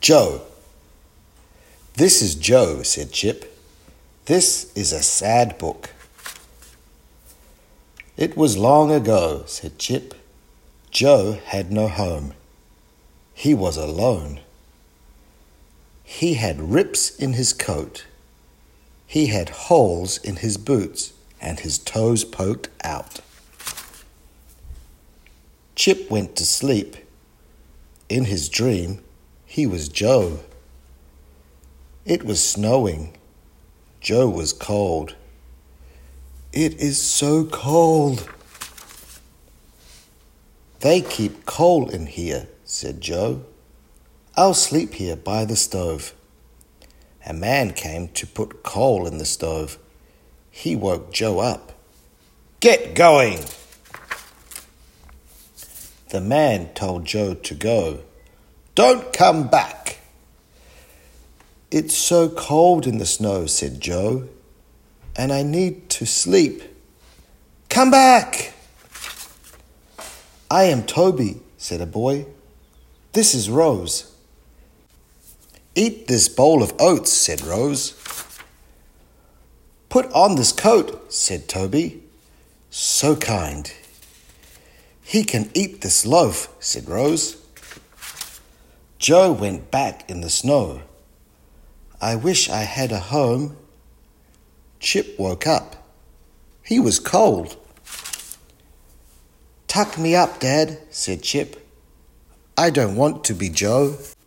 Joe. This is Joe, said Chip. This is a sad book. It was long ago, said Chip. Joe had no home. He was alone. He had rips in his coat. He had holes in his boots, and his toes poked out. Chip went to sleep. In his dream, he was Joe. It was snowing. Joe was cold. It is so cold. They keep coal in here, said Joe. I'll sleep here by the stove. A man came to put coal in the stove. He woke Joe up. Get going! The man told Joe to go. Don't come back. It's so cold in the snow, said Joe, and I need to sleep. Come back! I am Toby, said a boy. This is Rose. Eat this bowl of oats, said Rose. Put on this coat, said Toby. So kind. He can eat this loaf, said Rose. Joe went back in the snow. I wish I had a home. Chip woke up. He was cold. Tuck me up, Dad, said Chip. I don't want to be Joe.